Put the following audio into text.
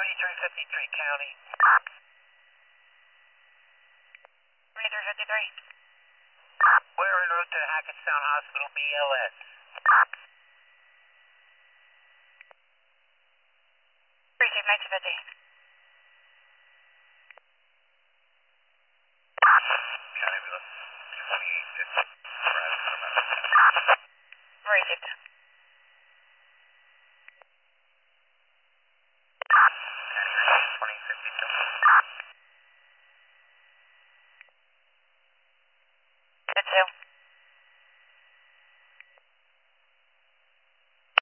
3353 County. 3353. We're en route to Hackettstown Hospital, BLS. Receive 1950. County, we left 2850. Received. County, 2052.